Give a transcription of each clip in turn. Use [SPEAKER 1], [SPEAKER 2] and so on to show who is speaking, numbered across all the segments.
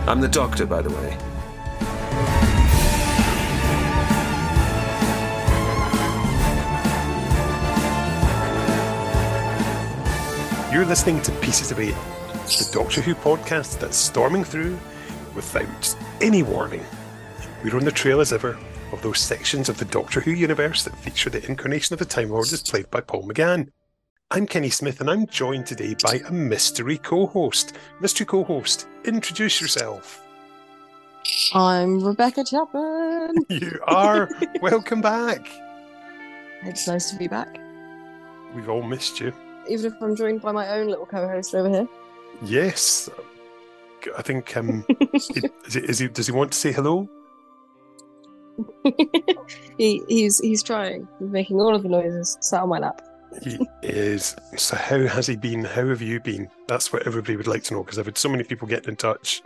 [SPEAKER 1] I'm the Doctor, by the way.
[SPEAKER 2] You're listening to Pieces of Eight, the Doctor Who podcast that's storming through without any warning. We're on the trail as ever of those sections of the Doctor Who universe that feature the incarnation of the Time Lord as played by Paul McGann. I'm Kenny Smith and I'm joined today by a mystery co-host. Mystery co-host, introduce yourself.
[SPEAKER 3] I'm Rebecca Chapman.
[SPEAKER 2] You are. Welcome back.
[SPEAKER 3] It's nice to be back.
[SPEAKER 2] We've all missed you.
[SPEAKER 3] Even if I'm joined by my own little co-host over here.
[SPEAKER 2] Yes. I think, does he want to say hello?
[SPEAKER 3] He's trying. He's making all of the noises. Sat on my lap.
[SPEAKER 2] He is. So how has he been? How have you been? That's what everybody would like to know, because I've had so many people getting in touch.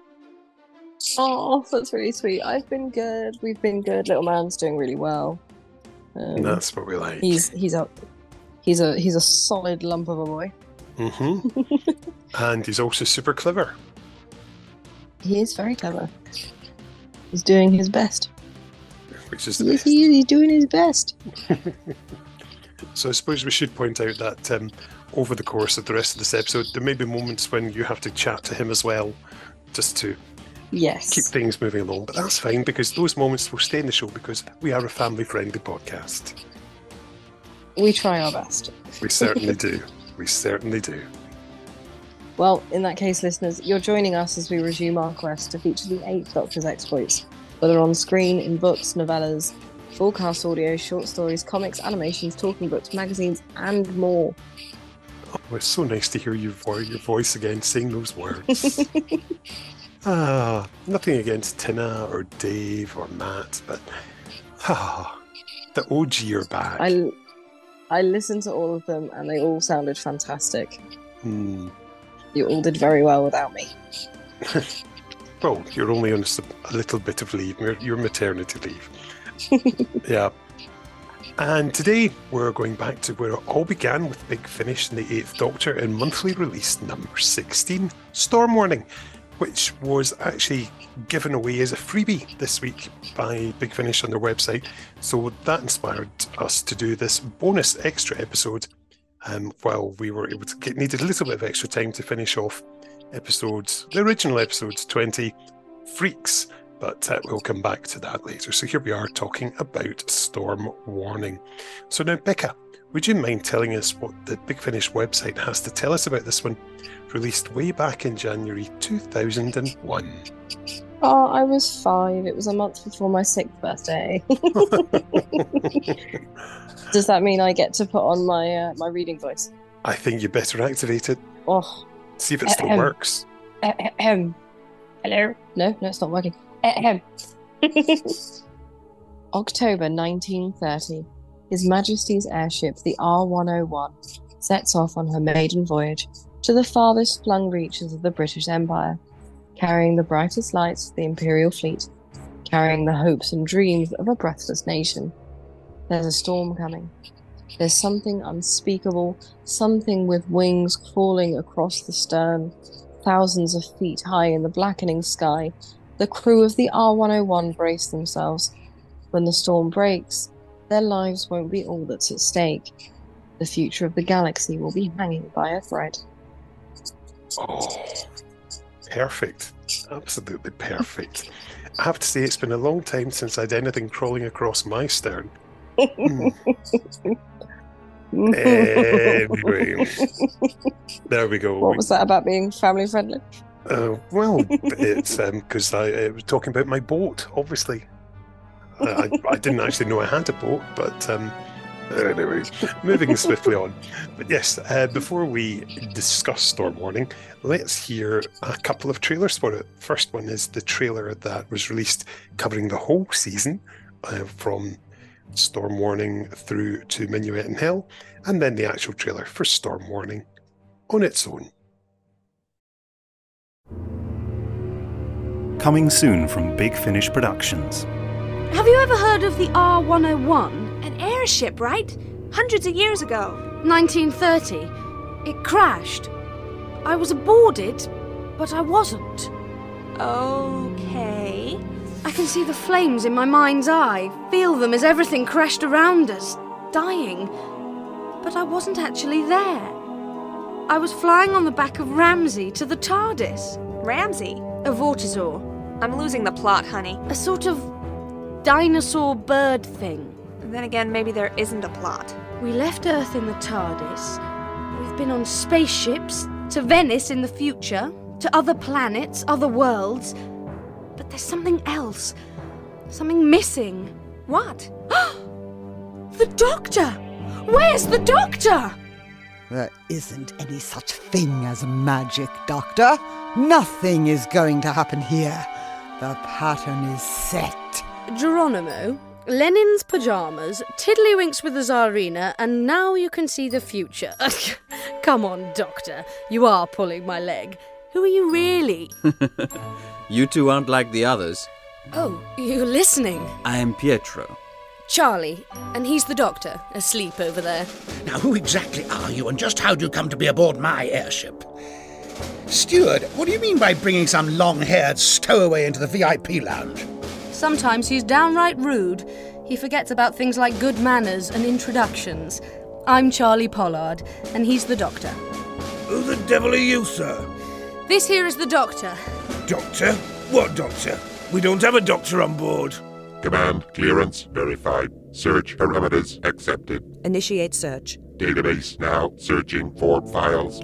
[SPEAKER 3] Oh, that's really sweet. I've been good. We've been good. Little man's doing really well.
[SPEAKER 2] That's what we like.
[SPEAKER 3] He's a solid lump of a boy.
[SPEAKER 2] Mm-hmm. And he's also super clever.
[SPEAKER 3] He is very clever. He's doing his best.
[SPEAKER 2] Which is the best.
[SPEAKER 3] He's doing his best.
[SPEAKER 2] So I suppose we should point out that over the course of the rest of this episode, there may be moments when you have to chat to him as well, just to keep things moving along. But that's fine, because those moments will stay in the show, because we are a family-friendly podcast.
[SPEAKER 3] We try our best.
[SPEAKER 2] We certainly do. We certainly do.
[SPEAKER 3] Well, in that case, listeners, you're joining us as we resume our quest to feature the 8th Doctor's exploits, whether on screen, in books, novellas, full-cast audio, short stories, comics, animations, talking books, magazines, and more.
[SPEAKER 2] Oh, it's so nice to hear your voice again, saying those words. Nothing against Tina or Dave or Matt, but the OG are back.
[SPEAKER 3] I listened to all of them, and they all sounded fantastic.
[SPEAKER 2] Mm.
[SPEAKER 3] You all did very well without me.
[SPEAKER 2] Well, you're only on a little bit of leave. Your maternity leave. Yeah. And today we're going back to where it all began with Big Finish and the 8th Doctor in monthly release number 16, Storm Warning, which was actually given away as a freebie this week by Big Finish on their website. So that inspired us to do this bonus extra episode while we were able to needed a little bit of extra time to finish off the original episodes 20, Freaks. But we'll come back to that later. So here we are talking about Storm Warning. So now, Becca, would you mind telling us what the Big Finish website has to tell us about this one, released way back in January 2001?
[SPEAKER 3] Oh, I was 5. It was a month before my 6th birthday. Does that mean I get to put on my reading voice?
[SPEAKER 2] I think you better activate it.
[SPEAKER 3] Oh.
[SPEAKER 2] See if it still works.
[SPEAKER 3] Hello? No, it's not working. October 1930. His Majesty's airship, the R101, sets off on her maiden voyage to the farthest flung reaches of the British Empire, carrying the brightest lights of the Imperial fleet, carrying the hopes and dreams of a breathless nation. There's a storm coming. There's something unspeakable, something with wings crawling across the stern, thousands of feet high in the blackening sky. The crew of the R101 brace themselves. When the storm breaks, their lives won't be all that's at stake. The future of the galaxy will be hanging by a thread.
[SPEAKER 2] Oh, perfect. Absolutely perfect. I have to say, it's been a long time since I'd anything crawling across my stern. Anyway, there we go.
[SPEAKER 3] What was that about being family friendly?
[SPEAKER 2] Well, it's because I was talking about my boat, obviously. I didn't actually know I had a boat, but anyway, moving swiftly on. But yes, before we discuss Storm Warning, let's hear a couple of trailers for it. First one is the trailer that was released covering the whole season, from Storm Warning through to Minuet in Hell, and then the actual trailer for Storm Warning on its own.
[SPEAKER 4] Coming soon from Big Finish Productions.
[SPEAKER 5] Have you ever heard of the R101? An airship, right? Hundreds of years ago. 1930. It crashed. I was aboard it, but I wasn't. Okay. I can see the flames in my mind's eye, feel them as everything crashed around us, dying. But I wasn't actually there. I was flying on the back of Ramsay to the TARDIS.
[SPEAKER 1] Ramsay?
[SPEAKER 5] A Vortisaur.
[SPEAKER 1] I'm losing the plot, honey.
[SPEAKER 5] A sort of dinosaur bird thing.
[SPEAKER 1] Then again, maybe there isn't a plot.
[SPEAKER 5] We left Earth in the TARDIS. We've been on spaceships, to Venice in the future, to other planets, other worlds. But there's something else. Something missing.
[SPEAKER 1] What?
[SPEAKER 5] The Doctor! Where's the Doctor?
[SPEAKER 6] There isn't any such thing as magic, Doctor. Nothing is going to happen here. The pattern is set.
[SPEAKER 5] Geronimo, Lenin's pyjamas, Tiddlywinks with the Tsarina, and now you can see the future. Come on, Doctor. You are pulling my leg. Who are you really?
[SPEAKER 7] You two aren't like the others.
[SPEAKER 5] Oh, you're listening.
[SPEAKER 7] I am Pietro.
[SPEAKER 5] Charlie, and he's the Doctor, asleep over there.
[SPEAKER 8] Now, who exactly are you, and just how do you come to be aboard my airship? Steward, what do you mean by bringing some long-haired stowaway into the VIP lounge?
[SPEAKER 5] Sometimes he's downright rude. He forgets about things like good manners and introductions. I'm Charlie Pollard, and he's the Doctor.
[SPEAKER 8] Who the devil are you, sir?
[SPEAKER 5] This here is the Doctor.
[SPEAKER 8] Doctor? What doctor? We don't have a doctor on board.
[SPEAKER 9] Command clearance verified. Search parameters accepted.
[SPEAKER 10] Initiate search.
[SPEAKER 9] Database now searching for files.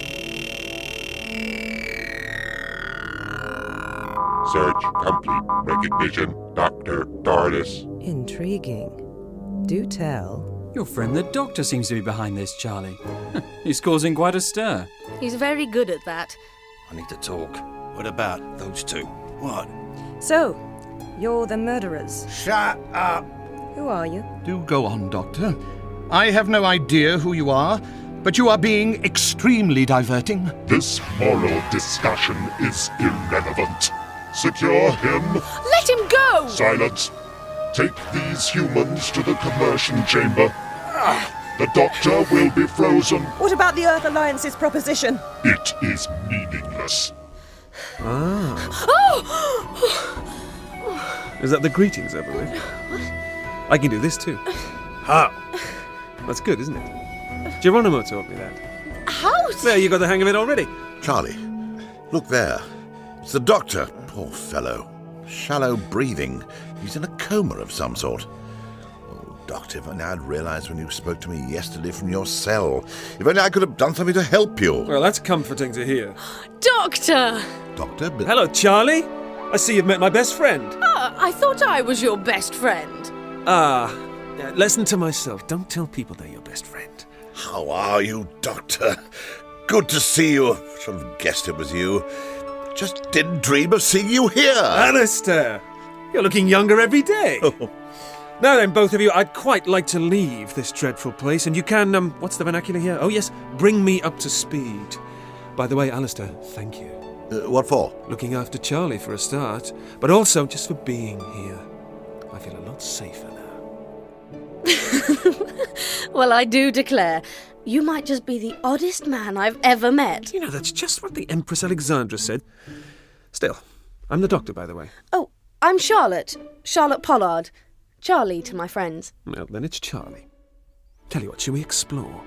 [SPEAKER 9] Search complete. Recognition. Dr. TARDIS.
[SPEAKER 10] Intriguing. Do tell.
[SPEAKER 7] Your friend the Doctor seems to be behind this, Charlie. He's causing quite a stir.
[SPEAKER 5] He's very good at that.
[SPEAKER 8] I need to talk. What about those two? What?
[SPEAKER 10] So, you're the murderers.
[SPEAKER 8] Shut up.
[SPEAKER 10] Who are you?
[SPEAKER 11] Do go on, Doctor. I have no idea who you are, but you are being extremely diverting.
[SPEAKER 9] This moral discussion is irrelevant. Secure him.
[SPEAKER 5] Let him go!
[SPEAKER 9] Silence. Take these humans to the commercial chamber. The Doctor will be frozen.
[SPEAKER 10] What about the Earth Alliance's proposition?
[SPEAKER 9] It is meaningless.
[SPEAKER 12] Is that the greetings over with? I can do this too.
[SPEAKER 8] How?
[SPEAKER 12] That's good, isn't it? Geronimo taught me that.
[SPEAKER 5] How?
[SPEAKER 12] There, you got the hang of it already.
[SPEAKER 13] Charlie, look there. It's the Doctor. Poor fellow. Shallow breathing. He's in a coma of some sort. Oh, Doctor, if only I'd realised when you spoke to me yesterday from your cell. If only I could have done something to help you.
[SPEAKER 12] Well, that's comforting to hear.
[SPEAKER 5] Doctor!
[SPEAKER 13] Doctor? But
[SPEAKER 12] Hello, Charlie. I see you've met my best friend.
[SPEAKER 5] I thought I was your best friend.
[SPEAKER 12] Listen to myself. Don't tell people they're your best friend.
[SPEAKER 13] how are you, Doctor? Good to see you. Should have guessed it was you. Just didn't dream of seeing you here.
[SPEAKER 12] Alistair, you're looking younger every day.
[SPEAKER 13] Oh.
[SPEAKER 12] Now then, both of you, I'd quite like to leave this dreadful place, and you can, what's the vernacular here? Oh yes, bring me up to speed. By the way, Alistair, thank you.
[SPEAKER 13] What for?
[SPEAKER 12] Looking after Charlie for a start, but also just for being here. I feel a lot safer now.
[SPEAKER 5] Well, I do declare, you might just be the oddest man I've ever met.
[SPEAKER 12] You know, that's just what the Empress Alexandra said. Still, I'm the doctor, by the way.
[SPEAKER 5] Oh, I'm Charlotte. Charlotte Pollard. Charlie to my friends.
[SPEAKER 12] Well, then it's Charlie. Tell you what, shall we explore?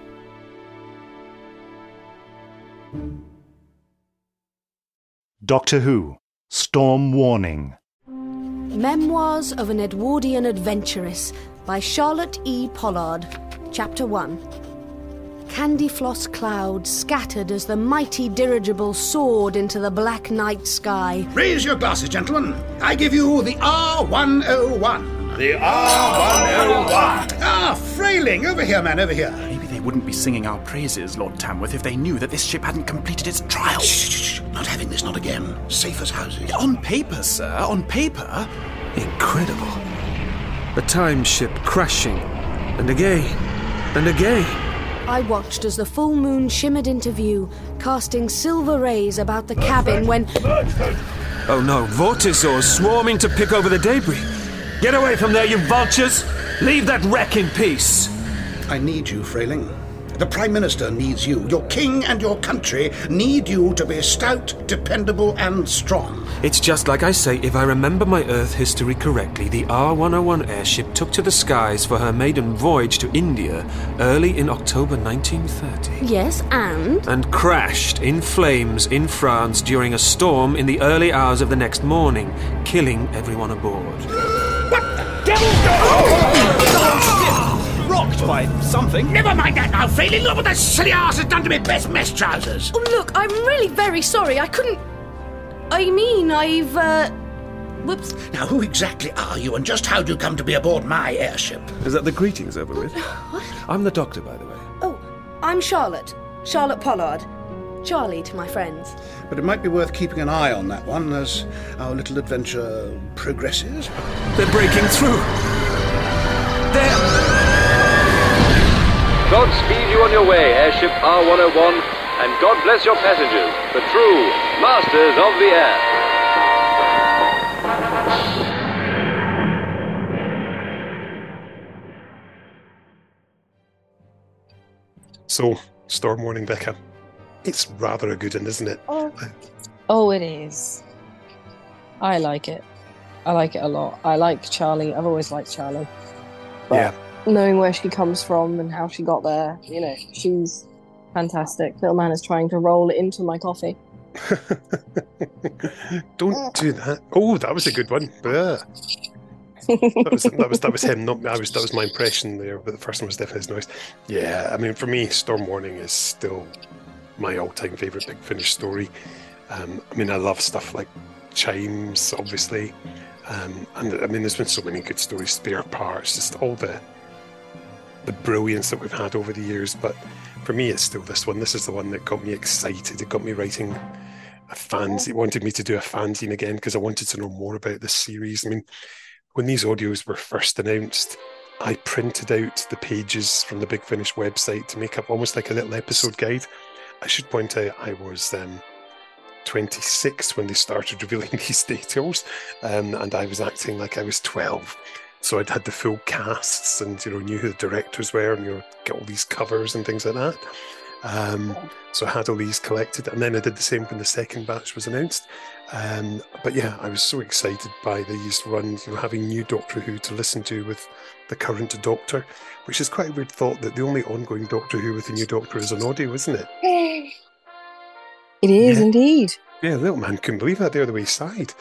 [SPEAKER 4] Doctor Who, Storm Warning.
[SPEAKER 5] Memoirs of an Edwardian Adventuress by Charlotte E. Pollard. Chapter 1. Candy floss clouds scattered as the mighty dirigible soared into the black night sky.
[SPEAKER 8] Raise your glasses, gentlemen. I give you the R101.
[SPEAKER 11] The R101.
[SPEAKER 8] Ah, Frayling, over here, man, over here.
[SPEAKER 14] Maybe they wouldn't be singing our praises, Lord Tamworth, if they knew that this ship hadn't completed its trial.
[SPEAKER 8] Shh. Not having this, not again. Safe as houses.
[SPEAKER 14] On paper, sir, on paper.
[SPEAKER 12] Incredible. The time ship crashing. And again. And again.
[SPEAKER 5] I watched as the full moon shimmered into view, casting silver rays about the cabin when...
[SPEAKER 12] Oh no, Vortisaurs swarming to pick over the debris. Get away from there, you vultures! Leave that wreck in peace!
[SPEAKER 8] I need you, Frayling. The Prime Minister needs you. Your king and your country need you to be stout, dependable, and strong.
[SPEAKER 12] It's just like I say, if I remember my Earth history correctly, the R-101 airship took to the skies for her maiden voyage to India early in October 1930.
[SPEAKER 5] Yes, and?
[SPEAKER 12] And crashed in flames in France during a storm in the early hours of the next morning, killing everyone aboard.
[SPEAKER 8] What the devil?
[SPEAKER 14] Rocked by something.
[SPEAKER 8] Never mind that now, Freely. Look what that silly ass has done to me best mess trousers.
[SPEAKER 5] Oh, look, I'm really very sorry. I've... Whoops.
[SPEAKER 8] Now, who exactly are you, and just how do you come to be aboard my airship?
[SPEAKER 12] Is that the greetings over with? What? I'm the Doctor, by the way.
[SPEAKER 5] Oh, I'm Charlotte. Charlotte Pollard. Charlie to my friends.
[SPEAKER 8] But it might be worth keeping an eye on that one as our little adventure progresses.
[SPEAKER 12] They're breaking through. They're...
[SPEAKER 15] Godspeed you on your way, airship R-101, and God bless your passengers, the true masters of the air.
[SPEAKER 2] So, Storm Warning, Becca. It's rather a good one, isn't it?
[SPEAKER 3] Oh, it is. I like it. I like it a lot. I like Charlie. I've always liked Charlie. But
[SPEAKER 2] yeah.
[SPEAKER 3] Knowing where she comes from and how she got there, she's fantastic. Little man is trying to roll it into my coffee.
[SPEAKER 2] Don't do that. Oh, that was a good one. That was him. That was my impression there. But the first one was definitely his noise. Yeah, I mean, for me, Storm Warning is still my all-time favourite Big Finish story. I mean, I love stuff like Chimes, obviously, and I mean, there's been so many good stories. Spare Parts, just all the brilliance that we've had over the years. But for me, it's still this one. This is the one that got me excited. It got me writing a fanzine. It wanted me to do a fanzine again because I wanted to know more about this series. I mean, when these audios were first announced, I printed out the pages from the Big Finish website to make up almost like a little episode guide. I should point out I was 26 when they started revealing these details, and I was acting like I was 12. So I'd had the full casts and, knew who the directors were and, get all these covers and things like that. So I had all these collected, and then I did the same when the second batch was announced. But yeah, I was so excited by these runs, having new Doctor Who to listen to with the current Doctor, which is quite a weird thought that the only ongoing Doctor Who with the new Doctor is on audio, isn't it?
[SPEAKER 3] It is indeed.
[SPEAKER 2] Yeah, little man couldn't believe that there the way he sighed.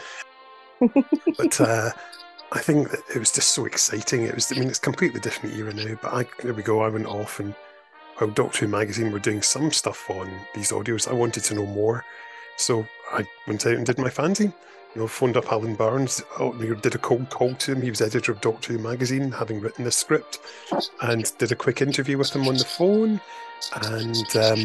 [SPEAKER 2] But I think that it was just so exciting. It's a completely different era now, but there we go, I went off, and while Doctor Who magazine were doing some stuff on these audios, I wanted to know more. So I went out and did my fanzine. Phoned up Alan Barnes, did a cold call to him. He was editor of Doctor Who magazine, having written the script, and did a quick interview with him on the phone, and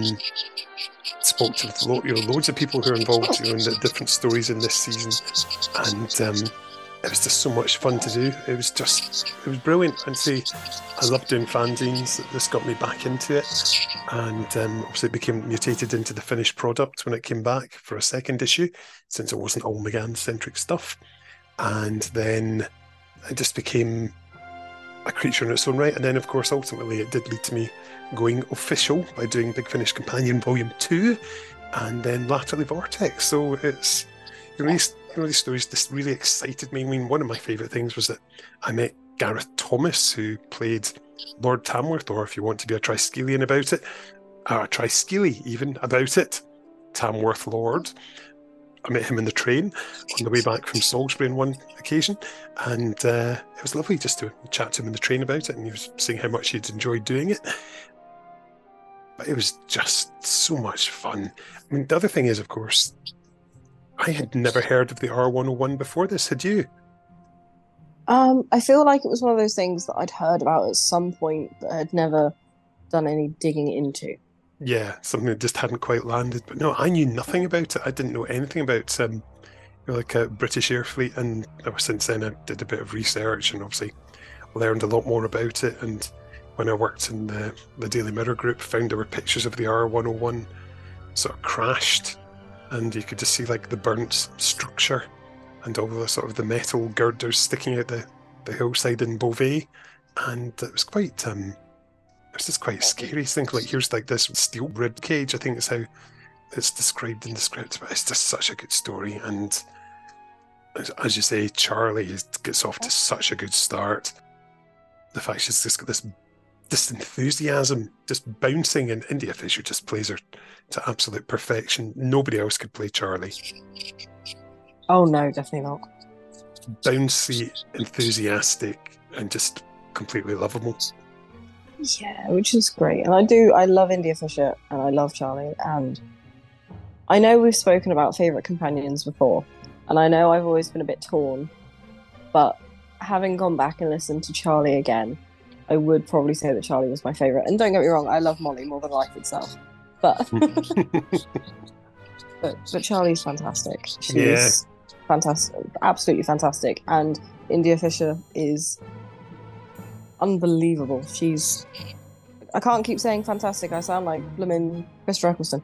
[SPEAKER 2] spoke to loads of people who are involved in the different stories in this season, and it was just so much fun to do. It was brilliant. And see, I love doing fanzines. This got me back into it, and obviously it became mutated into the finished product when it came back for a second issue, since it wasn't all McGann-centric stuff. And then it just became a creature in its own right. And then, of course, ultimately it did lead to me going official by doing Big Finish Companion Volume 2, and then latterly Vortex. So it's these stories just really excited me. I mean, one of my favourite things was that I met Gareth Thomas, who played Lord Tamworth, or if you want to be a Triskelion about it, a Triskele even about it, Tamworth Lord. I met him in the train on the way back from Salisbury on one occasion, and it was lovely just to chat to him in the train about it, and he was saying how much he'd enjoyed doing it. But it was just so much fun. I mean, the other thing is, of course, I had never heard of the R101 before this. Had you?
[SPEAKER 3] I feel like it was one of those things that I'd heard about at some point, but had never done any digging into.
[SPEAKER 2] Yeah, something that just hadn't quite landed. But no, I knew nothing about it. I didn't know anything about a British Air Fleet, and ever since then I did a bit of research and obviously learned a lot more about it. And when I worked in the Daily Mirror group, found there were pictures of the R101 sort of crashed, and you could just see like the burnt structure and all the sort of the metal girders sticking out the hillside in Beauvais, and it was quite It's just quite scary to think, like, here's like this steel rib cage, I think is how it's described in the script, but it's just such a good story. And as you say, Charlie gets off to such a good start. The fact she's just got this enthusiasm just bouncing, and India Fisher just plays her to absolute perfection. Nobody else could play Charlie.
[SPEAKER 3] Oh no, definitely not.
[SPEAKER 2] Bouncy, enthusiastic, and just completely lovable.
[SPEAKER 3] Yeah, which is great. And I love India Fisher and I love Charlie, and I know we've spoken about favourite companions before, and I know I've always been a bit torn, but having gone back and listened to Charlie again, I would probably say that Charlie was my favourite. And don't get me wrong, I love Molly more than life itself. But but Charlie's fantastic. She's fantastic, absolutely fantastic. And India Fisher is unbelievable. I can't keep saying fantastic. I sound like blooming Mr. Eccleston.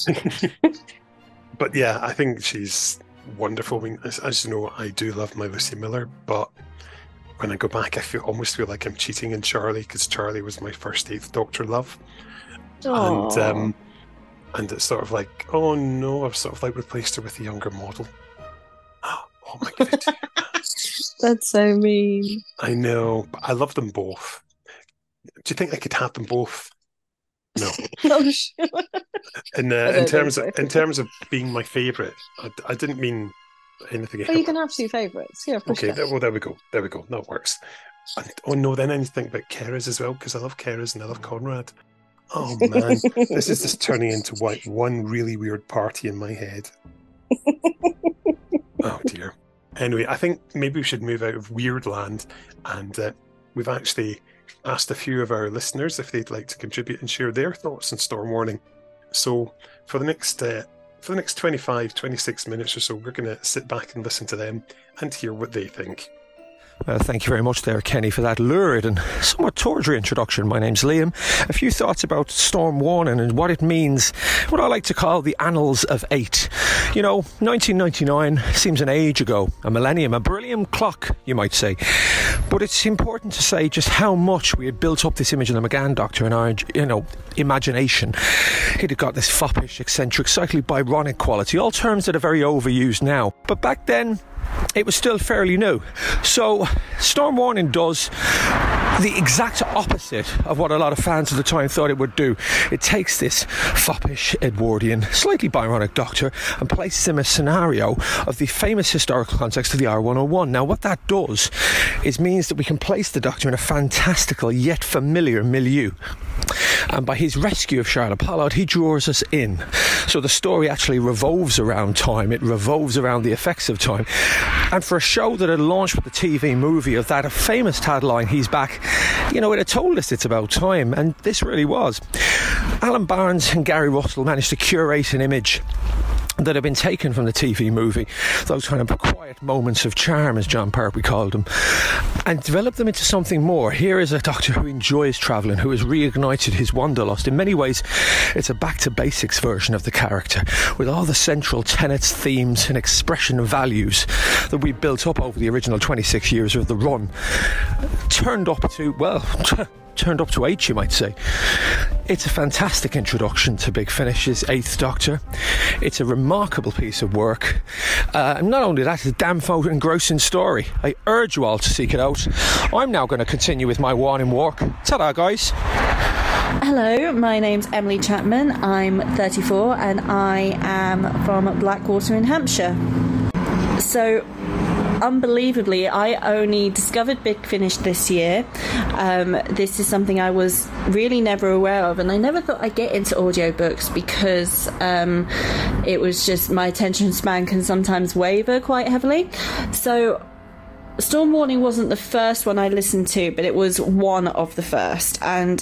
[SPEAKER 2] But yeah, I think she's wonderful. I mean, as you know, I do love my Lucy Miller, but when I go back, I almost feel like I'm cheating in Charlie, because Charlie was my first Eighth Doctor love.
[SPEAKER 3] Aww.
[SPEAKER 2] And it's sort of like, oh no, I've sort of like replaced her with a younger model. Oh my god.
[SPEAKER 3] That's so mean.
[SPEAKER 2] I know, but I love them both. Do you think I could have them both? No.
[SPEAKER 3] No, sure.
[SPEAKER 2] In terms of being my favourite, I didn't mean anything.
[SPEAKER 3] But you can have two favourites. Yeah, of course.
[SPEAKER 2] Okay, there we go. That works. Oh no, then I need to think about Keras as well, because I love Keras and I love Conrad. Oh man, this is just turning into one really weird party in my head. Oh dear. Anyway, I think maybe we should move out of weird land, and we've actually asked a few of our listeners if they'd like to contribute and share their thoughts on Storm Warning. So for the next 25, 26 minutes or so, we're going to sit back and listen to them and hear what they think.
[SPEAKER 16] Thank you very much there, Kenny, for that lurid and somewhat tawdry introduction. My name's Liam. A few thoughts about Storm Warning and what it means, what I like to call the Annals of 8. You know, 1999 seems an age ago, a millennium, a beryllium clock, you might say. But it's important to say just how much we had built up this image of the McGann Doctor in our, imagination. He'd have got this foppish, eccentric, slightly Byronic quality, all terms that are very overused now. But back then, it was still fairly new. So Storm Warning does the exact opposite of what a lot of fans at the time thought it would do. It takes this foppish, Edwardian, slightly Byronic Doctor and places him in a scenario of the famous historical context of the R101. Now what that does is means that we can place the Doctor in a fantastical yet familiar milieu. And by his rescue of Charlotte Pollard, he draws us in. So the story actually revolves around time. It revolves around the effects of time. And for a show that had launched with the TV movie of that famous tagline, "He's back," it had told us it's about time. And this really was. Alan Barnes and Gary Russell managed to curate an image that had been taken from the TV movie, those kind of quiet moments of charm, as John Pertwee called them, and developed them into something more. Here is a Doctor who enjoys travelling, who has reignited his wanderlust. In many ways, it's a back-to-basics version of the character, with all the central tenets, themes and expression values that we built up over the original 26 years of the run, turned up to 8, you might say. It's a fantastic introduction to Big Finish's 8th Doctor. It's a remarkable piece of work. And not only that, it's a damn engrossing story. I urge you all to seek it out. I'm now going to continue with my warning walk. Ta-da, guys.
[SPEAKER 17] Hello, my name's Emily Chapman. I'm 34 and I am from Blackwater in Hampshire. So, unbelievably, I only discovered Big Finish this year. This is something I was really never aware of, and I never thought I'd get into audiobooks because it was just my attention span can sometimes waver quite heavily. So Storm Warning wasn't the first one I listened to, but it was one of the first, and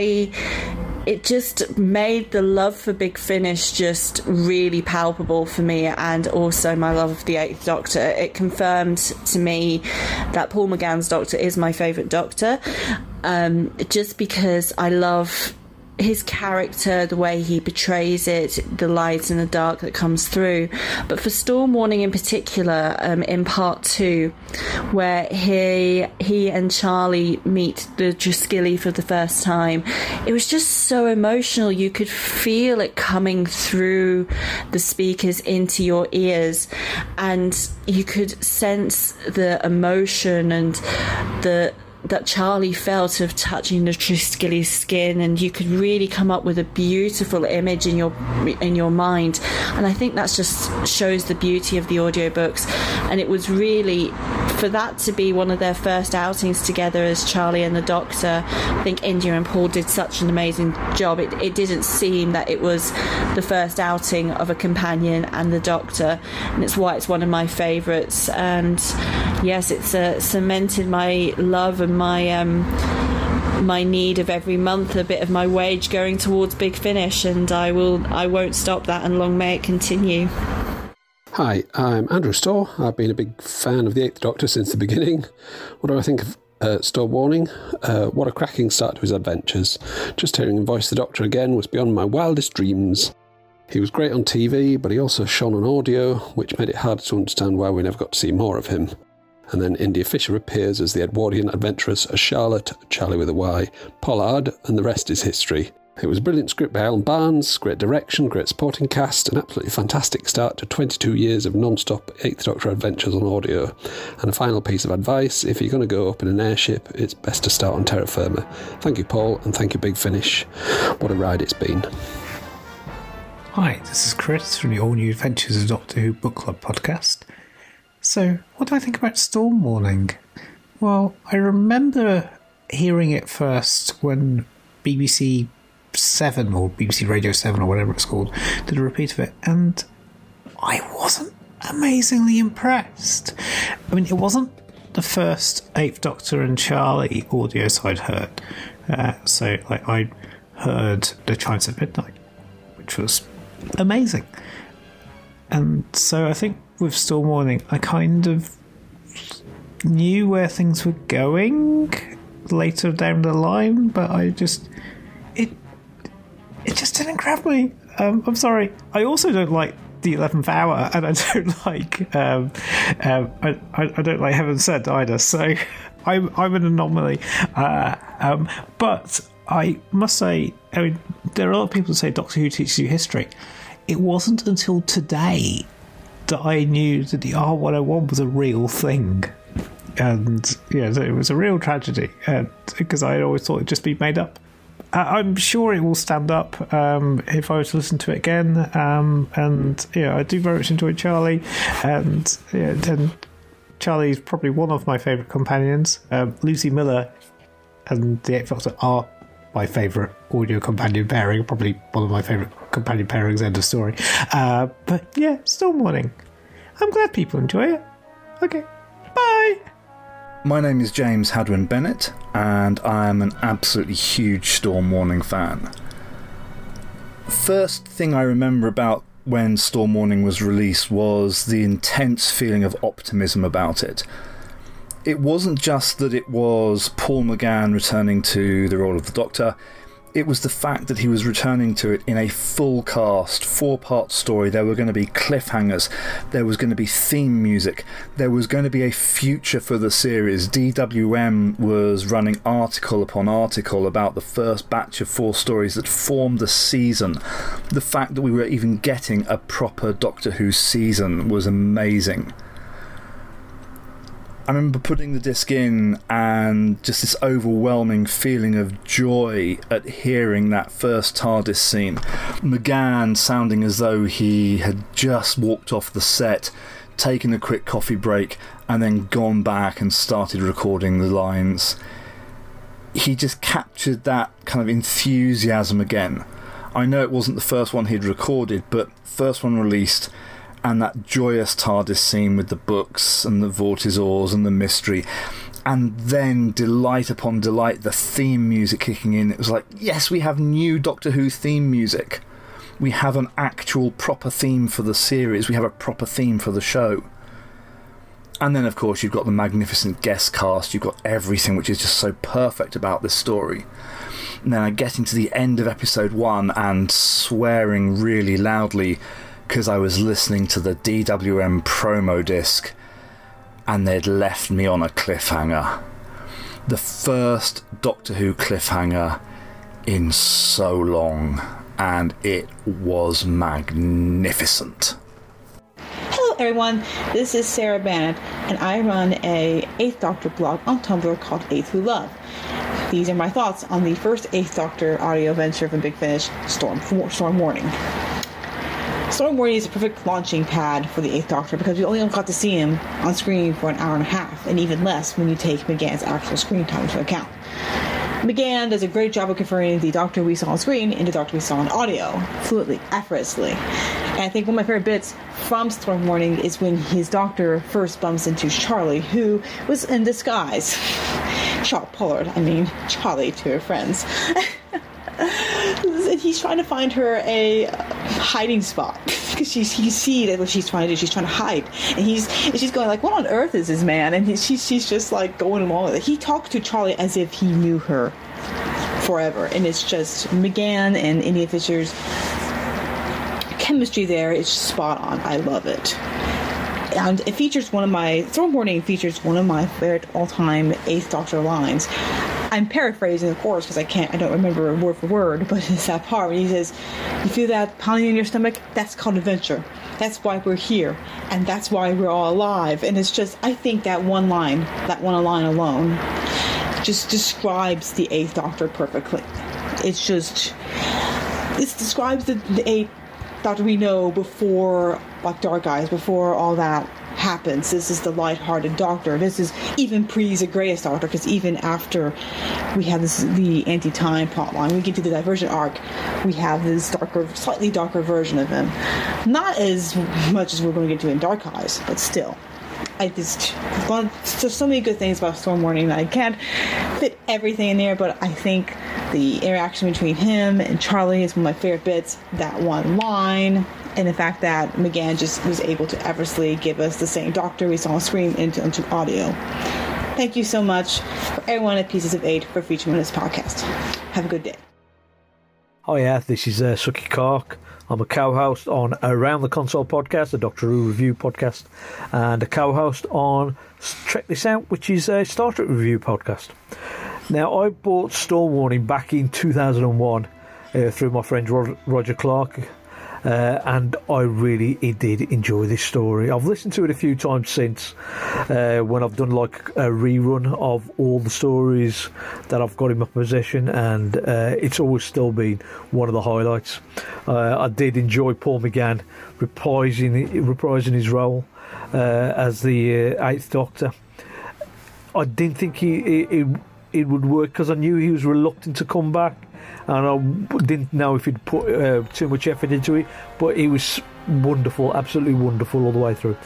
[SPEAKER 17] it just made the love for Big Finish just really palpable for me, and also my love of the 8th Doctor. It confirmed to me that Paul McGann's Doctor is my favourite Doctor, just because I love his character, the way he portrays it, the light and the dark that comes through. But for Storm Warning in particular, in part 2, where he and Charlie meet the Triskeli for the first time, it was just so emotional. You could feel it coming through the speakers into your ears, and you could sense the emotion and that Charlie felt of touching the Triskeli's skin, and you could really come up with a beautiful image in your mind. And I think that just shows the beauty of the audiobooks. And it was really, for that to be one of their first outings together as Charlie and the Doctor, I think India and Paul did such an amazing job. It didn't seem that it was the first outing of a companion and the Doctor, and it's why it's one of my favourites. And yes, it's cemented my love and my need of every month a bit of my wage going towards Big Finish, and I won't stop that, and long may it continue.
[SPEAKER 18] Hi, I'm Andrew Storr. I've been a big fan of the Eighth Doctor since the beginning. What do I think of Storm Warning? What a cracking start to his adventures. Just hearing him voice the Doctor again was beyond my wildest dreams. He was great on TV, but he also shone on audio, which made it hard to understand why we never got to see more of him. And then India Fisher appears as the Edwardian adventuress, as Charlotte, Charlie with a Y, Pollard, and the rest is history. It was a brilliant script by Alan Barnes, great direction, great supporting cast, an absolutely fantastic start to 22 years of non-stop Eighth Doctor adventures on audio. And a final piece of advice, if you're going to go up in an airship, it's best to start on terra firma. Thank you, Paul, and thank you, Big Finish. What a ride it's been.
[SPEAKER 19] Hi, this is Chris from the All New Adventures of Doctor Who Book Club podcast. So, what do I think about Storm Warning? Well, I remember hearing it first when BBC 7 or BBC Radio 7 or whatever it's called did a repeat of it, and I wasn't amazingly impressed. I mean, it wasn't the first Eighth Doctor and Charlie audios I'd heard. I heard The Chimes of Midnight, which was amazing. And so I think with Storm Warning, I kind of knew where things were going later down the line, but it just didn't grab me. I'm sorry. I also don't like The 11th Hour, and I don't like I don't like Heaven Sent either. So I'm an anomaly. But I must say, I mean, there are a lot of people who say Doctor Who teaches you history. It wasn't until today that I knew that the R101 was a real thing. And yeah, it was a real tragedy, because I always thought it'd just be made up. I'm sure it will stand up if I were to listen to it again. And yeah, I do very much enjoy Charlie, and Charlie's probably one of my favourite companions. Lucy Miller and the Eighth Doctor are my favourite audio companion pairing, probably one of my favourite companion pairings, end of story. But yeah, Storm Warning. I'm glad people enjoy it. Okay, bye!
[SPEAKER 20] My name is James Hadwin Bennett, and I am an absolutely huge Storm Warning fan. First thing I remember about when Storm Warning was released was the intense feeling of optimism about it. It wasn't just that it was Paul McGann returning to the role of the Doctor, it was the fact that he was returning to it in a full cast, 4-part story. There were going to be cliffhangers, there was going to be theme music, there was going to be a future for the series. DWM was running article upon article about the first batch of 4 stories that formed the season. The fact that we were even getting a proper Doctor Who season was amazing. I remember putting the disc in and just this overwhelming feeling of joy at hearing that first TARDIS scene. McGann sounding as though he had just walked off the set, taken a quick coffee break, and then gone back and started recording the lines. He just captured that kind of enthusiasm again. I know it wasn't the first one he'd recorded, but first one released, and that joyous TARDIS scene with the books and the vortisaurs and the mystery, and then delight upon delight, the theme music kicking in. It was like, yes, we have new Doctor Who theme music. We have an actual proper theme for the series. We have a proper theme for the show. And then, of course, you've got the magnificent guest cast. You've got everything which is just so perfect about this story. And then I get into the end of episode 1 and swearing really loudly because I was listening to the DWM promo disc and they'd left me on a cliffhanger. The first Doctor Who cliffhanger in so long, and it was magnificent.
[SPEAKER 21] Hello everyone, this is Sarah Bannett, and I run a 8th Doctor blog on Tumblr called 8th Who Love. These are my thoughts on the first 8th Doctor audio venture from Big Finish, Storm Warning. Storm Warning is a perfect launching pad for the 8th Doctor because we only got to see him on screen for an hour and a half, and even less when you take McGann's actual screen time into account. McGann does a great job of converting the Doctor we saw on screen into Doctor we saw on audio, fluidly, effortlessly. And I think one of my favorite bits from Storm Warning is when his Doctor first bumps into Charlie, who was in disguise. Charles Pollard, Charlie to her friends. And he's trying to find her a hiding spot because you see that what she's trying to do. She's trying to hide, and she's going like, "What on earth is this man?" And she's just like going along with it. He talks to Charlie as if he knew her forever, and it's just McGann and India Fisher's chemistry there is spot on. I love it. And it features Storm Warning features one of my favorite all-time 8th Doctor lines. I'm paraphrasing, of course, because I don't remember word for word, but it's that part where he says, "You feel that pounding in your stomach? That's called adventure. That's why we're here, and that's why we're all alive." And it's just, I think that one line alone, just describes the 8th Doctor perfectly. It describes the 8th Doctor we know before, like Dark Eyes, before all that happens. This is the light-hearted Doctor. This is even pre-Zagreus Doctor, because even after we have the anti-time plotline, we get to the Divergent arc, we have this slightly darker version of him. Not as much as we're going to get to in Dark Eyes, but still. There's so many good things about Storm Warning that I can't fit everything in there, but I think the interaction between him and Charlie is one of my favorite bits. That one line, and the fact that McGann just was able to effortlessly give us the same Doctor we saw on screen into audio. Thank you so much for everyone at Pieces of 8 for featuring this podcast. Have a good day.
[SPEAKER 22] Hiya, this is Suki Kark. I'm a co-host on Around the Console podcast, a Doctor Who review podcast, and a co-host on Check This Out, which is a Star Trek review podcast. Now, I bought Storm Warning back in 2001 through my friend Roger Clark, and I really did enjoy this story. I've listened to it a few times since, when I've done like a rerun of all the stories that I've got in my possession, and it's always still been one of the highlights. I did enjoy Paul McGann reprising his role as the 8th Doctor. I didn't think it would work because I knew he was reluctant to come back, and I didn't know if he'd put too much effort into it, but he was wonderful, absolutely wonderful all the way through.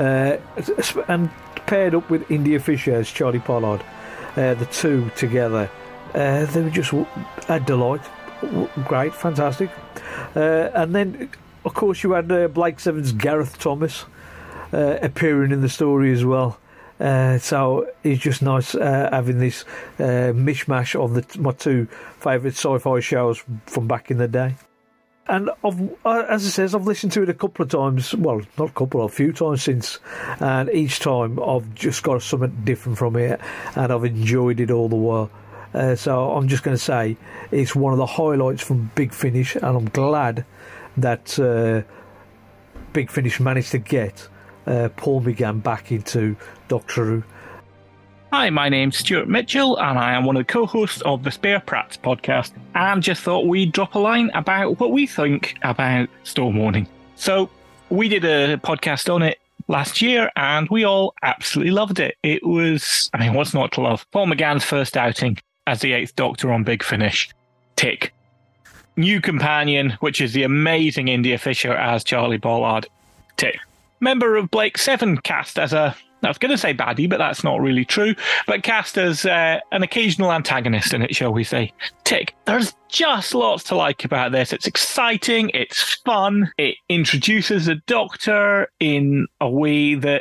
[SPEAKER 22] And paired up with India Fisher as Charlie Pollard, the two together, they were just a delight. Great, fantastic. And then, of course, you had Blake Seven's Gareth Thomas appearing in the story as well. So it's just nice having this mishmash of my two favourite sci-fi shows from back in the day. And as I says, I've listened to it a couple of times. Well, not a couple, a few times since. And each time I've just got something different from it, and I've enjoyed it all the while. So I'm just going to say it's one of the highlights from Big Finish, and I'm glad that Big Finish managed to get Paul McGann back into Doctor Who.
[SPEAKER 23] Hi, my name's Stuart Mitchell, and I am one of the co-hosts of the Spare Prats podcast, and just thought we'd drop a line about what we think about Storm Warning. So, we did a podcast on it last year, and we all absolutely loved it. It was, what's not to love? Paul McGann's first outing as the 8th Doctor on Big Finish. Tick. New companion, which is the amazing India Fisher as Charlie Pollard. Tick. Member of Blake Seven cast as I was going to say baddie, but that's not really true, but cast as an occasional antagonist in it, shall we say. Tick. There's just lots to like about this. It's exciting, it's fun, it introduces the Doctor in a way that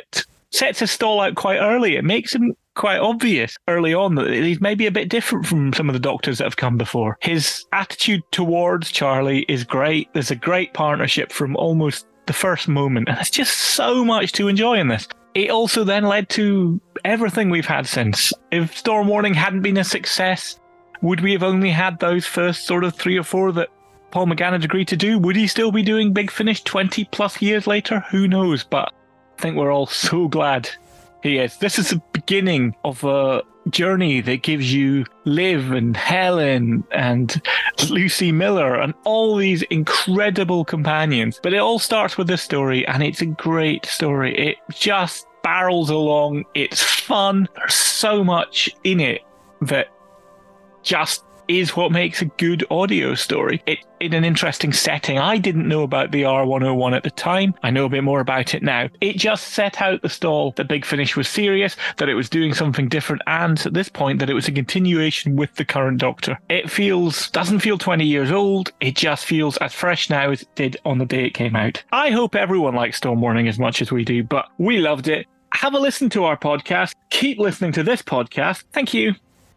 [SPEAKER 23] sets his stall out quite early. It makes him quite obvious early on that he's maybe a bit different from some of the Doctors that have come before. His attitude towards Charlie is great. There's a great partnership from almost the first moment, and there's just so much to enjoy in this. It also then led to everything we've had since. If Storm Warning hadn't been a success, would we have only had those first sort of 3 or 4 that Paul McGann had agreed to do? Would he still be doing Big Finish 20 plus years later? Who knows? But I think we're all so glad he is. This is the beginning of a journey that gives you Liv and Helen and Lucy Miller and all these incredible companions. But it all starts with this story, and it's a great story. It just barrels along. It's fun. There's so much in it that just is what makes a good audio story. It in an interesting setting. I didn't know about the R101 at the time. I know a bit more about it now. It just set out the stall that Big Finish was serious, that it was doing something different, and at this point that it was a continuation with the current Doctor. It doesn't feel 20 years old. It just feels as fresh now as it did on the day it came out. I hope everyone likes Storm Warning as much as we do, but we loved it. Have a listen to our podcast. Keep listening to this podcast. Thank you.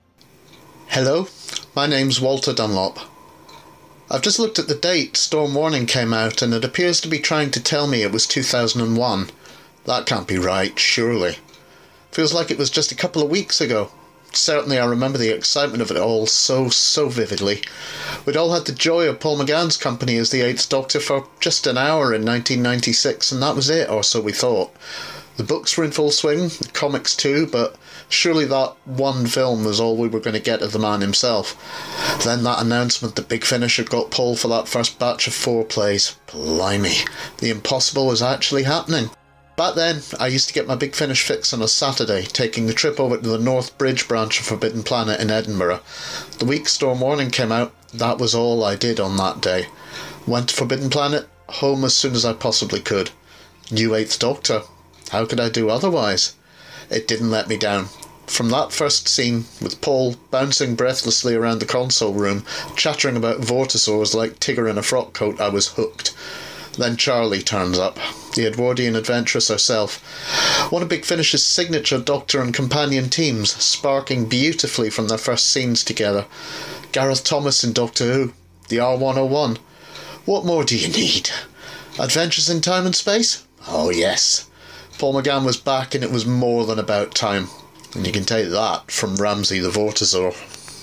[SPEAKER 1] Hello, my name's Walter Dunlop. I've just looked at the date Storm Warning came out, and it appears to be trying to tell me it was 2001. That can't be right, surely. Feels like it was just a couple of weeks ago. Certainly I remember the excitement of it all so vividly. We'd all had the joy of Paul McGann's company as the 8th Doctor for just an hour in 1996, and that was it, or so we thought. The books were in full swing, the comics too, but surely that one film was all we were going to get of the man himself. Then that announcement that Big Finish had got Paul for that first batch of 4 plays. Blimey, the impossible was actually happening. Back then, I used to get my Big Finish fix on a Saturday, taking the trip over to the North Bridge branch of Forbidden Planet in Edinburgh. The week Storm Warning came out, that was all I did on that day. Went to Forbidden Planet, home as soon as I possibly could. New 8th Doctor. How could I do otherwise? It didn't let me down. From that first scene, with Paul bouncing breathlessly around the console room, chattering about vortisaurs like Tigger in a frock coat, I was hooked. Then Charlie turns up, the Edwardian adventuress herself. One of Big Finish's signature Doctor and companion teams, sparking beautifully from their first scenes together. Gareth Thomas in Doctor Who, the R101. What more do you need? Adventures in time and space? Oh yes. Paul McGann was back, and it was more than about time. And you can take that from Ramsay the Vortisaur.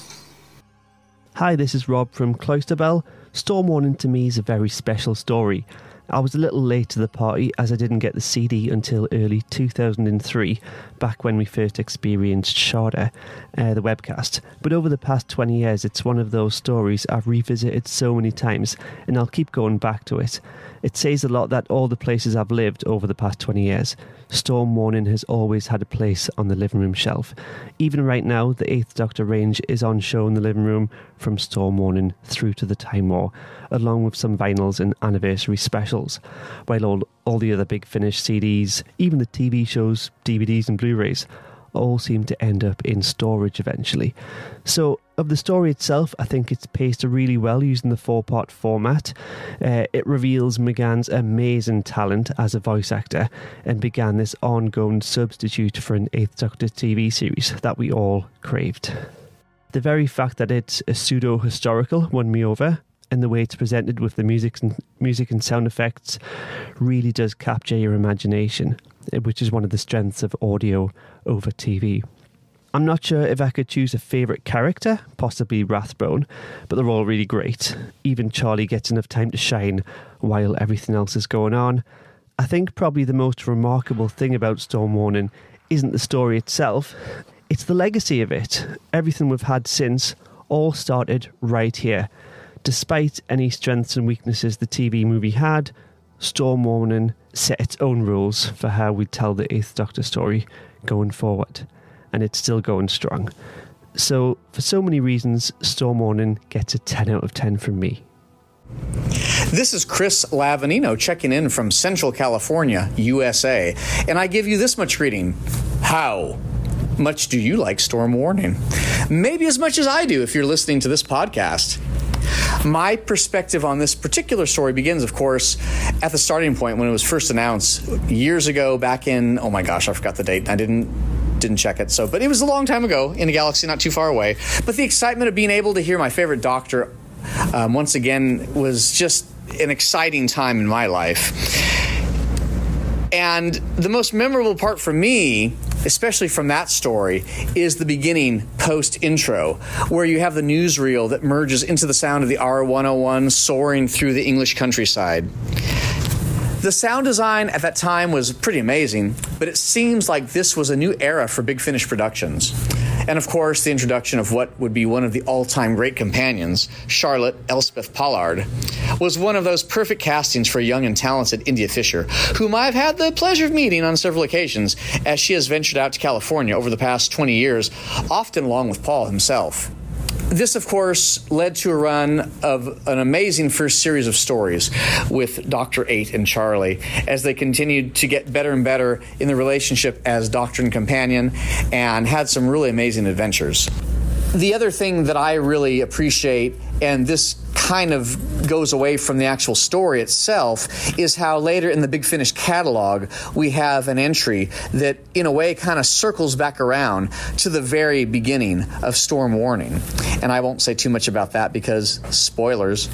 [SPEAKER 6] Hi, this is Rob from Cloisterbell. Storm Warning to me is a very special story. I was a little late to the party as I didn't get the CD until early 2003, back when we first experienced Shada, the webcast. But over the past 20 years, it's one of those stories I've revisited so many times, and I'll keep going back to it. It says a lot that all the places I've lived over the past 20 years, Storm Warning has always had a place on the living room shelf. Even right now, the 8th Doctor range is on show in the living room, from Storm Warning through to the Time War, along with some vinyls and anniversary specials, while all the other Big Finish CDs, even the TV shows, DVDs and Blu-rays, all seem to end up in storage eventually. So, of the story itself, I think it's paced really well using the 4-part format. It reveals McGann's amazing talent as a voice actor and began this ongoing substitute for an 8th Doctor TV series that we all craved. The very fact that it's a pseudo-historical won me over, and the way it's presented with the music and sound effects really does capture your imagination, which is one of the strengths of audio over TV. I'm not sure if I could choose a favourite character, possibly Rathbone, but they're all really great. Even Charlie gets enough time to shine while everything else is going on. I think probably the most remarkable thing about Storm Warning isn't the story itself, it's the legacy of it. Everything we've had since all started right here. Despite any strengths and weaknesses the TV movie had, Storm Warning set its own rules for how we tell the 8th Doctor story going forward, and it's still going strong. So, for so many reasons, Storm Warning gets a 10 out of 10 from me.
[SPEAKER 7] This is Chris Lavanino checking in from Central California, USA, and I give you this much greeting. How much do you like Storm Warning? Maybe as much as I do if you're listening to this podcast. My perspective on this particular story begins, of course, at the starting point when it was first announced years ago, back in, oh my gosh, I forgot the date. I didn't check it. But it was a long time ago in a galaxy not too far away. But the excitement of being able to hear my favorite Doctor once again was just an exciting time in my life. And the most memorable part for me, especially from that story, is the beginning post-intro, where you have the newsreel that merges into the sound of the R101 soaring through the English countryside. The sound design at that time was pretty amazing, but it seems like this was a new era for Big Finish Productions. And of course, the introduction of what would be one of the all-time great companions, Charlotte Elspeth Pollard, was one of those perfect castings for a young and talented India Fisher, whom I've had the pleasure of meeting on several occasions as she has ventured out to California over the past 20 years, often along with Paul himself. This, of course, led to a run of an amazing first series of stories with Dr. 8 and Charlie as they continued to get better and better in the relationship as Doctor and companion and had some really amazing adventures. The other thing that I really appreciate, and this kind of goes away from the actual story itself, is how later in the Big Finish catalog we have an entry that in a way kind of circles back around to the very beginning of Storm Warning. And I won't say too much about that because spoilers.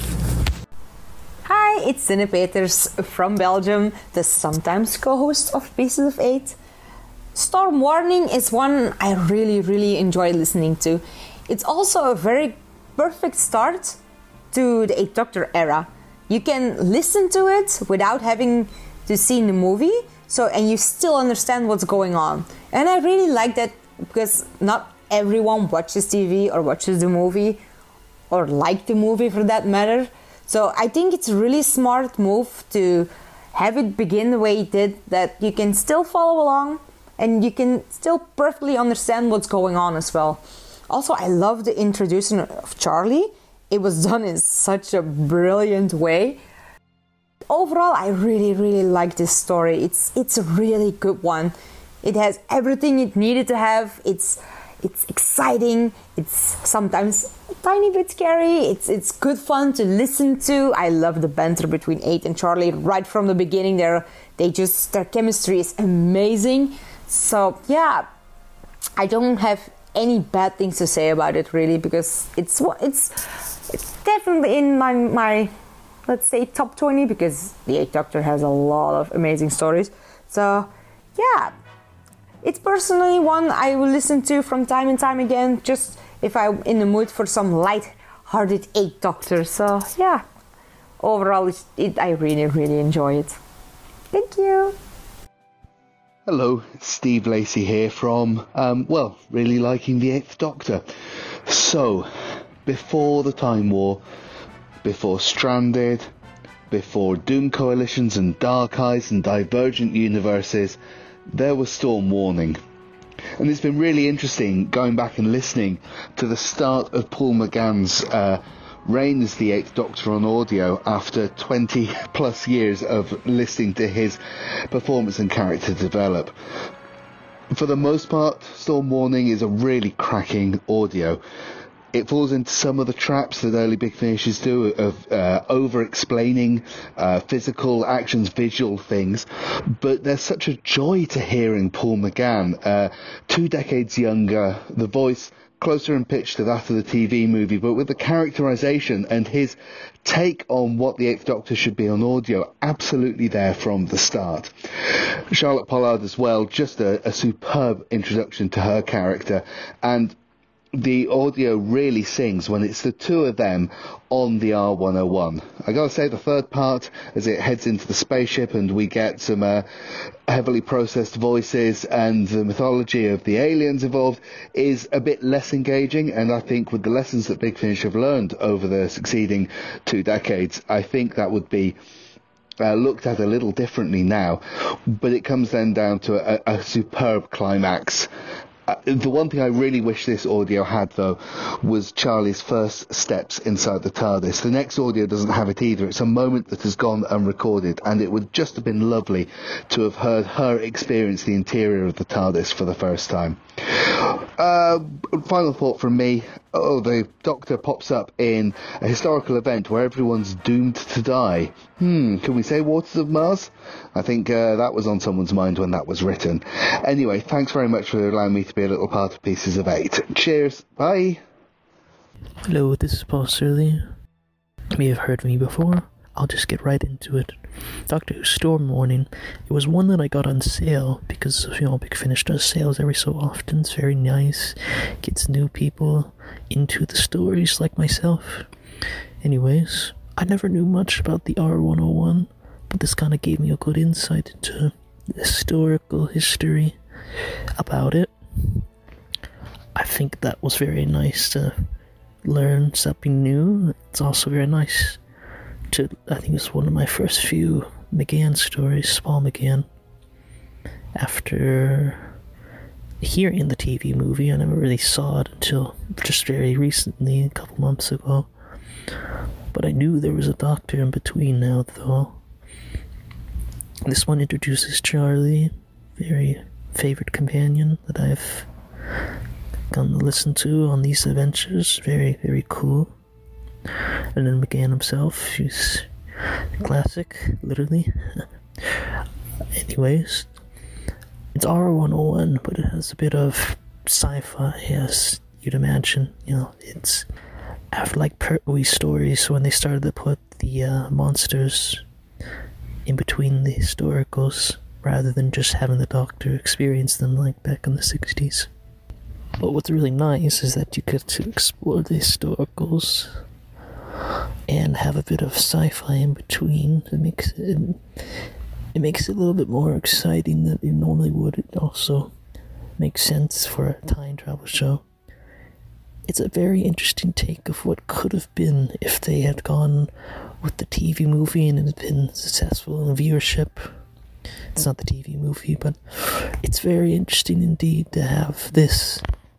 [SPEAKER 9] Hi, it's Zinne Peters from Belgium, the sometimes co-host of Pieces of 8. Storm Warning is one I really enjoy listening to. It's also a very perfect start to the 8th Doctor era. You can listen to it without having to see the movie, and you still understand what's going on. And I really like that because not everyone watches TV or watches the movie or like the movie for that matter. So I think it's a really smart move to have it begin the way it did, that you can still follow along and you can still perfectly understand what's going on as well. Also, I love the introduction of Charlie. It was done in such a brilliant way. Overall, I really like this story. It's a really good one. It has everything it needed to have. It's exciting. It's sometimes a tiny bit scary. It's good fun to listen to. I love the banter between 8 and Charlie right from the beginning. Their chemistry is amazing. So yeah, I don't have any bad things to say about it really, because it's definitely in my let's say top 20, because the 8th Doctor has a lot of amazing stories. So yeah, it's personally one I will listen to from time and time again, just if I'm in the mood for some light-hearted 8th Doctor. So yeah, overall I really enjoy it. Thank you.
[SPEAKER 10] Hello, Steve Lacey here from, really liking the 8th Doctor. So, before the Time War, before Stranded, before Doom Coalitions and Dark Eyes and Divergent Universes, there was Storm Warning. And it's been really interesting going back and listening to the start of Paul McGann's reign as the 8th Doctor on audio after 20 plus years of listening to his performance and character develop. For the most part, Storm Warning is a really cracking audio. It falls into some of the traps that early Big Finishes do of over-explaining physical actions, visual things, but there's such a joy to hearing Paul McGann, 2 decades younger, the voice closer in pitch to that of the TV movie, but with the characterization and his take on what the 8th Doctor should be on audio absolutely there from the start. Charlotte Pollard as well, just a superb introduction to her character, and the audio really sings when it's the two of them on the R101. I gotta say, the third part, as it heads into the spaceship and we get some heavily processed voices and the mythology of the aliens involved, is a bit less engaging, and I think with the lessons that Big Finish have learned over the succeeding 2 decades, I think that would be looked at a little differently now. But it comes then down to a superb climax. The one thing I really wish this audio had, though, was Charlie's first steps inside the TARDIS. The next audio doesn't have it either. It's a moment that has gone unrecorded, and it would just have been lovely to have heard her experience the interior of the TARDIS for the first time. Final thought from me. Oh, the Doctor pops up in a historical event where everyone's doomed to die. Can we say Waters of Mars? I think that was on someone's mind when that was written. Anyway, thanks very much for allowing me to be a little part of Pieces of 8. Cheers. Bye.
[SPEAKER 4] Hello, this is Paul Surley. You may have heard me before. I'll just get right into it. Doctor Who Storm Warning. It was one that I got on sale because, Big Finish does sales every so often. It's very nice. Gets new people into the stories like myself. Anyways, I never knew much about the R101, but this kind of gave me a good insight into the historical history about it. I think that was very nice to learn something new. It's also very nice I think it's one of my first few McGann stories, Paul McGann. After hearing the TV movie, I never really saw it until just very recently, a couple months ago. But I knew there was a Doctor in between now, though. This one introduces Charlie, very favorite companion that I've gotten to listen to on these adventures. Very, very cool. And then McGann himself, she's classic, literally. Anyways, it's R101, but it has a bit of sci-fi, as you'd imagine. It's after like Pertwee stories when they started to put the monsters in between the historicals, rather than just having the Doctor experience them like back in the 60s. But what's really nice is that you get to explore the historicals and have a bit of sci-fi in between. It makes it a little bit more exciting than it normally would. It also makes sense for a time travel show. It's a very interesting take of what could have been if they had gone with the TV movie and it had been successful in viewership. It's not the TV movie, but it's very interesting indeed to have this.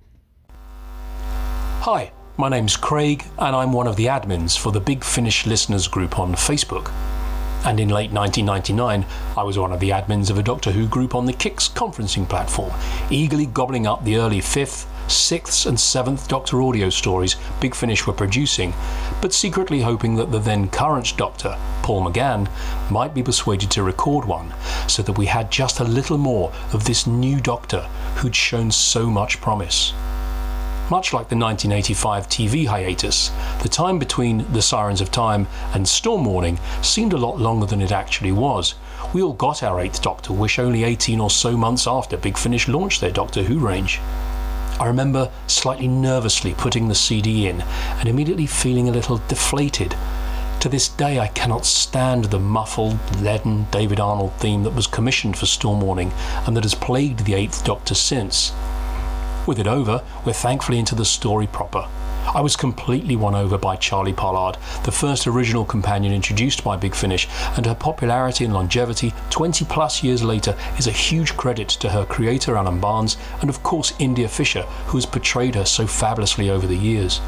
[SPEAKER 11] Hi. My name's Craig, and I'm one of the admins for the Big Finish listeners group on Facebook. And in late 1999, I was one of the admins of a Doctor Who group on the Kix conferencing platform, eagerly gobbling up the early 5th, 6th and 7th Doctor audio stories Big Finish were producing, but secretly hoping that the then current Doctor, Paul McGann, might be persuaded to record one, so that we had just a little more of this new Doctor who'd shown so much promise. Much like the 1985 TV hiatus, the time between The Sirens of Time and Storm Warning seemed a lot longer than it actually was. We all got our 8th Doctor wish only 18 or so months after Big Finish launched their Doctor Who range. I remember slightly nervously putting the CD in and immediately feeling a little deflated. To this day I cannot stand the muffled, leaden David Arnold theme that was commissioned for Storm Warning and that has plagued the 8th Doctor since. With it over, we're thankfully into the story proper. I was completely won over by Charlie Pollard, the first original companion introduced by Big Finish, and her popularity and longevity 20 plus years later is a huge credit to her creator Alan Barnes and of course India Fisher, who has portrayed her so fabulously over the years.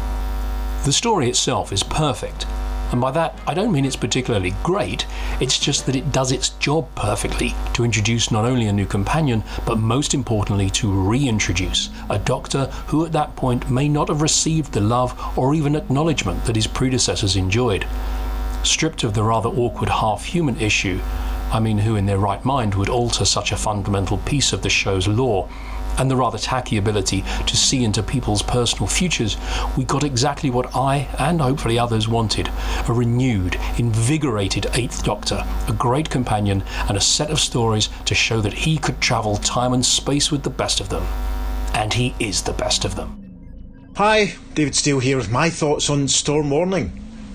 [SPEAKER 11] The story itself is perfect. And by that, I don't mean it's particularly great, it's just that it does its job perfectly to introduce not only a new companion, but most importantly to reintroduce a Doctor who at that point may not have received the love or even acknowledgement that his predecessors enjoyed. Stripped of the rather awkward half-human issue, I mean who in their right mind would alter such a fundamental piece of the show's lore, and the rather tacky ability to see into people's personal futures, we got exactly what I, and hopefully others, wanted. A renewed, invigorated 8th Doctor, a great companion, and a set of stories to show that he could travel time and space with the best of them. And he is the best of them.
[SPEAKER 13] Hi, David Steele here with my thoughts on Storm Warning.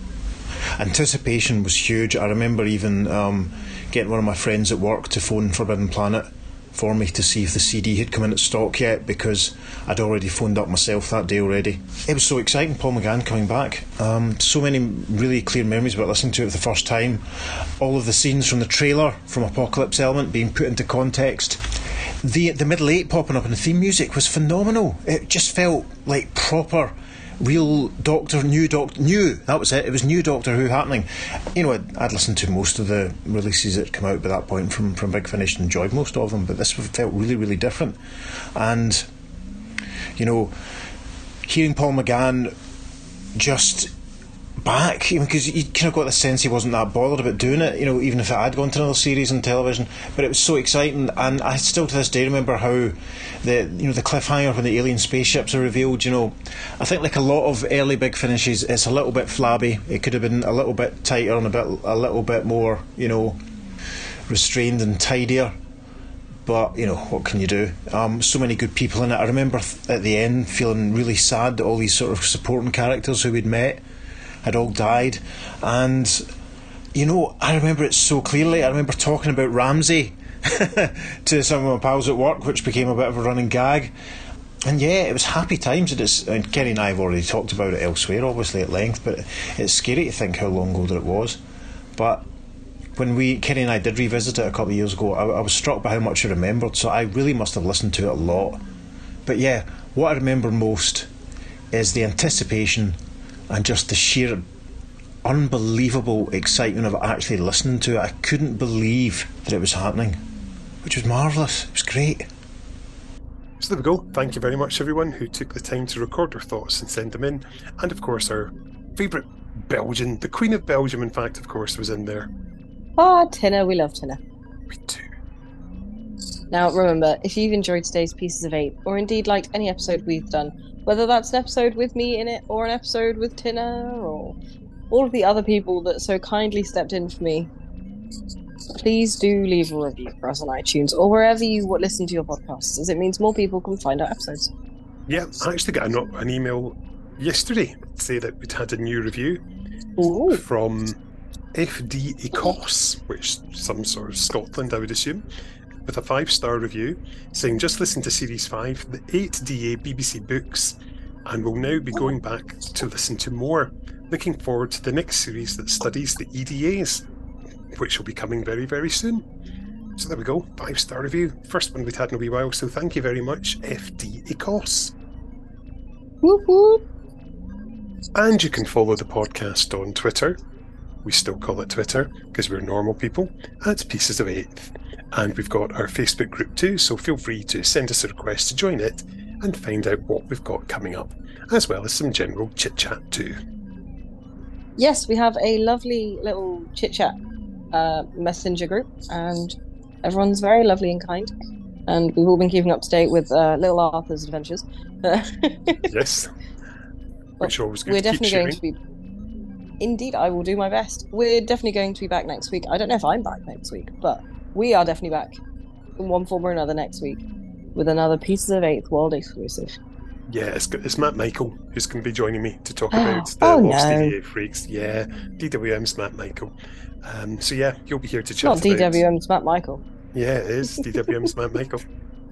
[SPEAKER 13] Anticipation was huge. I remember even getting one of my friends at work to phone Forbidden Planet for me to see if the CD had come in at stock yet, because I'd already phoned up myself that day already. It was so exciting, Paul McGann coming back. So many really clear memories about listening to it for the first time. All of the scenes from the trailer, from Apocalypse Element, being put into context. The middle 8 popping up in the theme music was phenomenal. It just felt like proper real Doctor, new, that was it. It was new Doctor Who happening. You know, I'd listened to most of the releases that had come out by that point from Big Finish and enjoyed most of them, but this felt really, really different. And you know, hearing Paul McGann just back, because you kind of got the sense he wasn't that bothered about doing it, you know, even if it had gone to another series on television. But it was so exciting, and I still to this day remember how the cliffhanger when the alien spaceships are revealed. You know, I think like a lot of early Big Finishes, it's a little bit flabby. It could have been a little bit tighter and a little bit more, you know, restrained and tidier. But, you know, what can you do? So many good people in it. I remember at the end feeling really sad that all these sort of supporting characters who we'd met had all died. And, you know, I remember it so clearly. I remember talking about Ramsay to some of my pals at work, which became a bit of a running gag. And yeah, it was happy times. And Kenny and I have already talked about it elsewhere, obviously, at length, but it's scary to think how long ago that it was. But when Kenny and I did revisit it a couple of years ago, I was struck by how much I remembered, so I really must have listened to it a lot. But yeah, what I remember most is the anticipation and just the sheer unbelievable excitement of actually listening to it. I couldn't believe that it was happening, which was marvellous. It was great.
[SPEAKER 2] So there we go. Thank you very much, everyone who took the time to record their thoughts and send them in. And of course, our favourite Belgian, the Queen of Belgium, in fact, of course, was in there.
[SPEAKER 3] Ah, Tina, we love Tina.
[SPEAKER 2] We do.
[SPEAKER 3] Now, remember, if you've enjoyed today's Pieces of 8, or indeed liked any episode we've done, whether that's an episode with me in it, or an episode with Tina, or all of the other people that so kindly stepped in for me, please do leave a review for us on iTunes, or wherever you listen to your podcasts, as it means more people can find our episodes.
[SPEAKER 2] Yeah, I actually got an email yesterday to say that we'd had a new review from FD Ecos, which is some sort of Scotland, I would assume, with a 5-star review saying, just listen to Series 5, the 8DA BBC books, and will now be going back to listen to more. Looking forward to the next series that studies the EDAs, which will be coming very, very soon. So there we go, 5-star review. First one we've had in a wee while, so thank you very much, FD Ecos.
[SPEAKER 3] Whoop whoop.
[SPEAKER 2] And you can follow the podcast on Twitter. We still call it Twitter because we're normal people, at Pieces of 8. And we've got our Facebook group too, so feel free to send us a request to join it and find out what we've got coming up, as well as some general chit-chat too.
[SPEAKER 3] Yes, we have a lovely little chit-chat messenger group, and everyone's very lovely and kind. And we've all been keeping up to date with Little Arthur's adventures.
[SPEAKER 2] Yes. Which always good.
[SPEAKER 3] We're definitely going to be... Indeed, I will do my best. We're definitely going to be back next week. I don't know if I'm back next week, but we are definitely back in one form or another next week with another Pieces of 8th World exclusive.
[SPEAKER 2] Yeah, it's Matt Michael who's going to be joining me to talk about the Lost EDA Freaks. Yeah, DWM's Matt Michael. So yeah, you'll be here to chat
[SPEAKER 3] about... Not DWM's Matt Michael.
[SPEAKER 2] Yeah, it is. DWM's Matt Michael.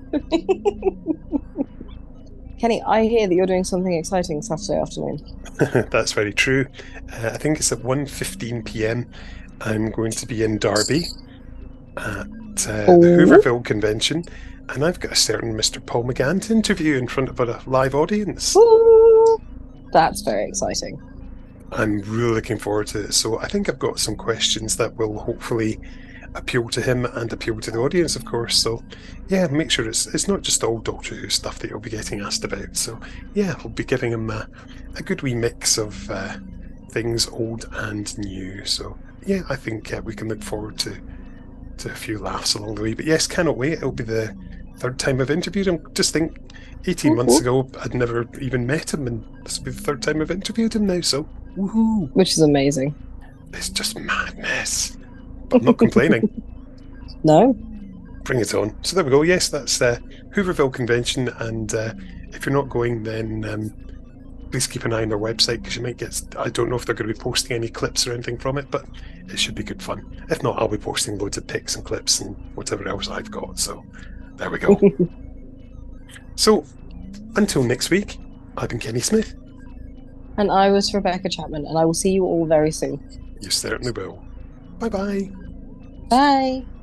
[SPEAKER 3] Kenny, I hear that you're doing something exciting Saturday afternoon.
[SPEAKER 2] That's very true. I think it's at 1:15 p.m. I'm going to be in Derby at the Hooverville Convention, and I've got a certain Mr. Paul McGann to interview in front of a live audience.
[SPEAKER 3] Ooh, that's very exciting.
[SPEAKER 2] I'm really looking forward to it. So I think I've got some questions that will hopefully appeal to him and appeal to the audience, of course. So yeah, make sure it's not just all Doctor Who stuff that you'll be getting asked about. So yeah, I'll be giving him a good wee mix of things old and new. So yeah, I think we can look forward to a few laughs along the way. But yes, cannot wait. It'll be the 3rd time I've interviewed him. Just think, 18 months ago I'd never even met him, and this will be the 3rd time I've interviewed him now. So woohoo!
[SPEAKER 3] Which is amazing.
[SPEAKER 2] It's just madness. But I'm not complaining.
[SPEAKER 3] No.
[SPEAKER 2] Bring it on. So there we go. Yes, that's the Hooverville Convention, and if you're not going, then please keep an eye on their website, because you might get... I don't know if they're going to be posting any clips or anything from it, but it should be good fun. If not, I'll be posting loads of pics and clips and whatever else I've got. So there we go. So until next week, I've been Kenny Smith.
[SPEAKER 3] And I was Rebecca Chapman, and I will see you all very soon.
[SPEAKER 2] You certainly will. Bye-bye.
[SPEAKER 3] Bye.